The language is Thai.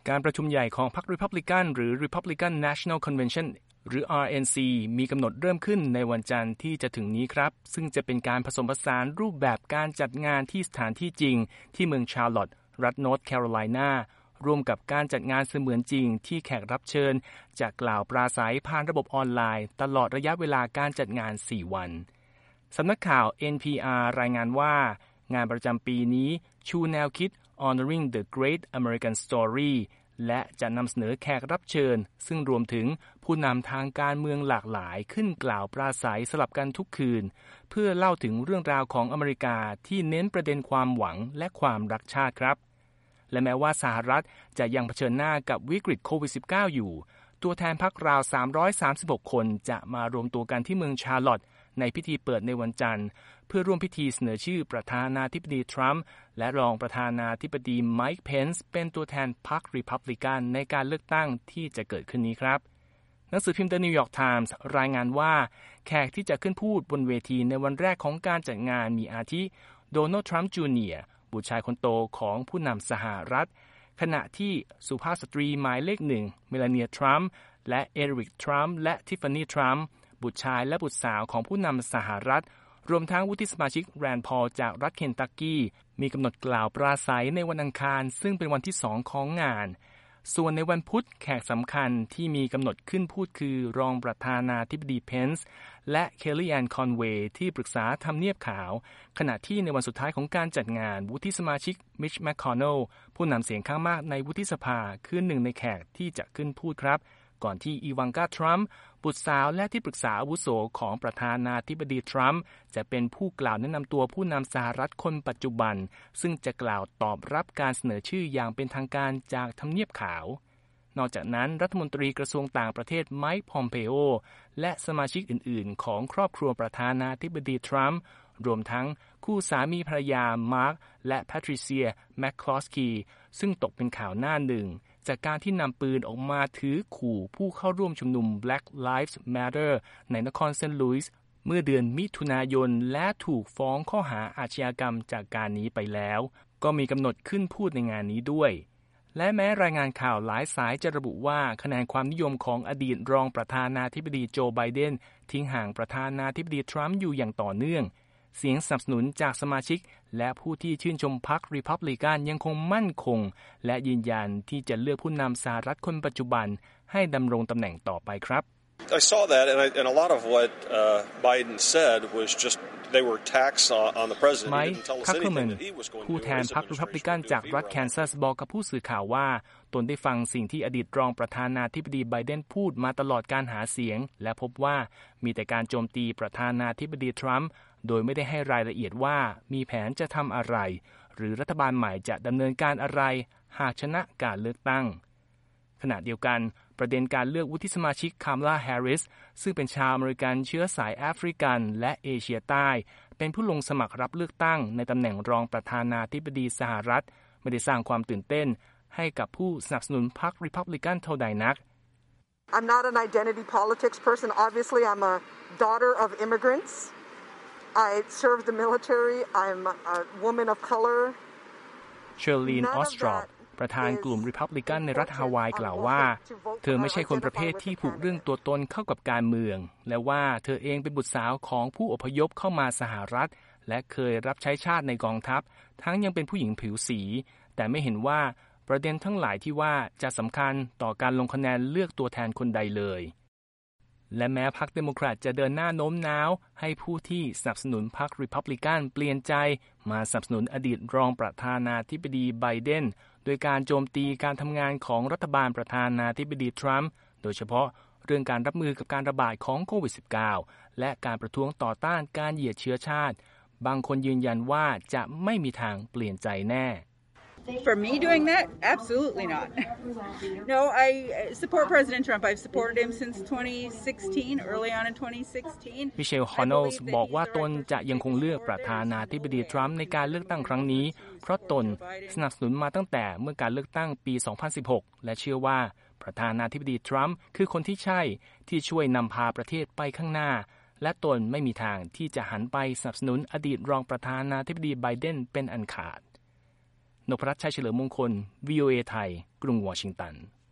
การประชุมใหญ่ของพรรค Republican หรือ Republican National Convention หรือ RNC มีกำหนดเริ่มขึ้นในวันจันทร์ที่จะถึงนี้ครับซึ่งจะเป็นการผสมผสานรูปแบบการจัดงานที่สถานที่จริงที่เมืองชาร์ลอตต์รัฐนอร์ทแคโรไลนาร่วมกับการจัดงานเสมือนจริงที่แขกรับเชิญจะกล่าวปราศรัยผ่านระบบออนไลน์ตลอดระยะเวลาการจัดงาน4วันสำนักข่าว NPR รายงานว่างานประจำปีนี้ชูแนวคิด Honoring the Great American Story และจะนำเสนอแขกรับเชิญซึ่งรวมถึงผู้นำทางการเมืองหลากหลายขึ้นกล่าวปราศรัยสลับกันทุกคืนเพื่อเล่าถึงเรื่องราวของอเมริกาที่เน้นประเด็นความหวังและความรักชาติครับและแม้ว่าสหรัฐจะยังเผชิญหน้ากับวิกฤตโควิด -19 อยู่ตัวแทนพรรคราว336คนจะมารวมตัวกันที่เมืองชาร์ลอตต์ในพิธีเปิดในวันจันทร์เพื่อร่วมพิธีเสนอชื่อประธานาธิบดีทรัมป์และรองประธานาธิบดีไมค์เพนซ์เป็นตัวแทนพรรครีพับลิกันในการเลือกตั้งที่จะเกิดขึ้นนี้ครับหนังสือพิมพ์ The New York Times รายงานว่าแขกที่จะขึ้นพูดบนเวทีในวันแรกของการจัดงานมีอาทิโดนัลด์ทรัมป์จูเนียร์บุตรชายคนโตของผู้นำสหรัฐขณะที่สุภาพสตรีหมายเลขหนึ่งเมลานีทรัมป์และเอริกทรัมป์และทิฟฟานี่ทรัมป์บุตรชายและบุตรสาวของผู้นำสหรัฐรวมทั้งวุฒิสมาชิกแรนด์พอลจากรัฐเคนตักกี้มีกำหนดกล่าวปราศรัยในวันอังคารซึ่งเป็นวันที่2ของงานส่วนในวันพุธแขกสำคัญที่มีกำหนดขึ้นพูดคือรองประธานาธิบดีเพนซ์และเคลลี่แอนคอนเวย์ที่ปรึกษาทำเนียบขาวขณะที่ในวันสุดท้ายของการจัดงานวุฒิสมาชิกมิชแมคคอนเนลผู้นำเสียงข้างมากในวุฒิสภาคือหนึ่งในแขกที่จะขึ้นพูดครับก่อนที่อีวานกาทรัมป์บุตรสาวและที่ปรึกษาอาวุโสของประธานาธิบดีทรัมป์จะเป็นผู้กล่าวแนะนำตัวผู้นำสหรัฐคนปัจจุบันซึ่งจะกล่าวตอบรับการเสนอชื่ออย่างเป็นทางการจากทำเนียบขาวนอกจากนั้นรัฐมนตรีกระทรวงต่างประเทศไมค์พอมเปโอและสมาชิกอื่นๆของครอบครัวประธานาธิบดีทรัมป์รวมทั้งคู่สามีภรรยามาร์คและแพทริเซียแมคคลอสกีซึ่งตกเป็นข่าวหน้าหนึ่งจากการที่นำปืนออกมาถือขู่ผู้เข้าร่วมชุมนุม Black Lives Matter ในนครเซนต์ลุยส์เมื่อเดือนมิถุนายนและถูกฟ้องข้อหาอาชญากรรมจากการนี้ไปแล้วก็มีกำหนดขึ้นพูดในงานนี้ด้วยและแม้รายงานข่าวหลายสายจะระบุว่าคะแนนความนิยมของอดีตรองประธานาธิบดีโจไบเดนทิ้งห่างประธานาธิบดีทรัมป์อยู่อย่างต่อเนื่องเสียงสนับสนุนจากสมาชิกและผู้ที่ชื่นชมพรรครีพับลิกันยังคงมั่นคงและยืนยันที่จะเลือกผู้นำสหรัฐคนปัจจุบันให้ดำรงตำแหน่งต่อไปครับ I saw that and a lot of what Biden said was just they were attacks on the president. He didn't tell us anything that he was going to do. ผู้แทนพรรครีพับลิกันจากรัฐแคนซัสบอกกับผู้สื่อข่าวว่าตนได้ฟังสิ่งที่อดีตรองประธานาธิบดีไบเดนพูดมาตลอดการหาเสียงและพบว่ามีแต่การโจมตีประธานาธิบดีทรัมป์โดยไม่ได้ให้รายละเอียดว่ามีแผนจะทำอะไรหรือรัฐบาลใหม่จะดำเนินการอะไรหากชนะการเลือกตั้งขณะเดียวกันประเด็นการเลือกวุฒิสมาชิกคามาลาแฮร์ริสซึ่งเป็นชาวอเมริกันเชื้อสายแอฟริกันและเอเชียใต้เป็นผู้ลงสมัครรับเลือกตั้งในตำแหน่งรองประธานาธิบดีสหรัฐไม่ได้สร้างความตื่นเต้นให้กับผู้สนับสนุนพรรครีพับลิกันเท่าใดนัก I'm not an identity politics person. Obviously, I'm a daughter of immigrants. I served the military. I'm a woman of color. Shirlene Ostrov ประธานกลุ่ม Republican ในรัฐฮาวายกล่าวว่าเธอไม่ใช่คนประเภทที่ผูกเรื่องตัวตนเข้ากับการเมืองและว่าเธอเองเป็นบุตรสาวของผู้อพยพเข้ามาสหรัฐและเคยรับใช้ชาติในกองทัพทั้งยังเป็นผู้หญิงผิวสีแต่ไม่เห็นว่าประเด็นทั้งหลายที่ว่าจะสำคัญต่อการลงคะแนนเลือกตัวแทนคนใดเลยและแม้พรรคเดโมแครตจะเดินหน้าโน้มน้าวให้ผู้ที่สนับสนุนพรรครีพับลิกันเปลี่ยนใจมาสนับสนุนอดีตรองประธานาธิบดีไบเดนโดยการโจมตีการทำงานของรัฐบาลประธานาธิบดีทรัมป์โดยเฉพาะเรื่องการรับมือกับการระบาดของโควิด -19 และการประท้วงต่อต้านการเหยียดเชื้อชาติบางคนยืนยันว่าจะไม่มีทางเปลี่ยนใจแน่ For me doing that? Absolutely not. No, I support President Trump. I've supported him since 2016, early on in 2016. มิเชล ฮอนเนลส์บอกว่าตนจะยังคงเลือกประธานาธิบดีทรัมป์ในการเลือกตั้งครั้งนี้เพราะตนสนับสนุนมาตั้งแต่เมื่อการเลือกตั้งปี 2016 และเชื่อว่าประธานาธิบดีทรัมป์คือคนที่ใช่ที่ช่วยนำพาประเทศไปข้างหน้าและตนไม่มีทางที่จะหันไปสนับสนุนอดีตรองประธานาธิบดีไบเดนเป็นอันขาดนพรัตน์ ชัยเฉลิมมงคล VOA ไทยกรุงวอชิงตัน